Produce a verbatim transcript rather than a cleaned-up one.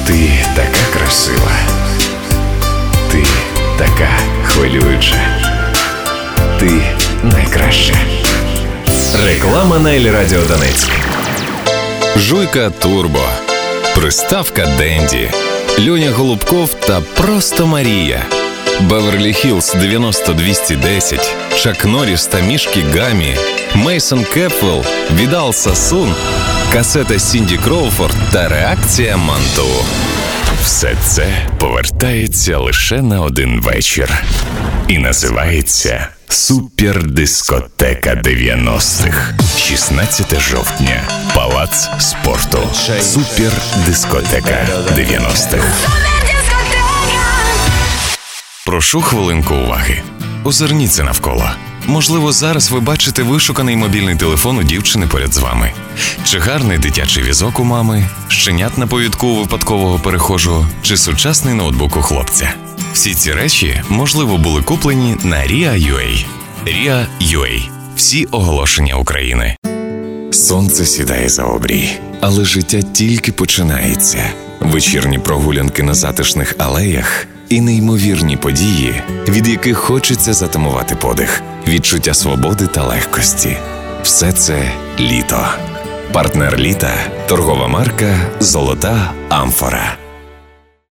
Ти така красива. Ти така хвилююча. Ти найкраща. Реклама на Ель-Радіо Донецьк. Жуйка Турбо, приставка Денді, Льоня Голубков та просто Марія, Беверлі-Хіллз дев'яносто двісті десять, Чак Норріс та Мішкі Гамі, Мейсон Кепвелл, Відал Сасун, касета Сінді Кроуфорд та реакція Манту. Все це повертається лише на один вечір. І називається Супердискотека дев'яностих. шістнадцяте жовтня. Палац спорту. Супердискотека дев'яностих. Прошу хвилинку уваги. Озирніться навколо. Можливо, зараз ви бачите вишуканий мобільний телефон у дівчини поряд з вами. Чи гарний дитячий візок у мами, щенят на повідку у випадкового перехожого, чи сучасний ноутбук у хлопця. Всі ці речі, можливо, були куплені на ріа крапка ю а. ріа крапка ю а. Всі оголошення України. Сонце сідає за обрій, але життя тільки починається. Вечірні прогулянки на затишних алеях і неймовірні події, від яких хочеться затамувати подих, відчуття свободи та легкості. Все це літо. Партнер літа – торгова марка «Золота Амфора».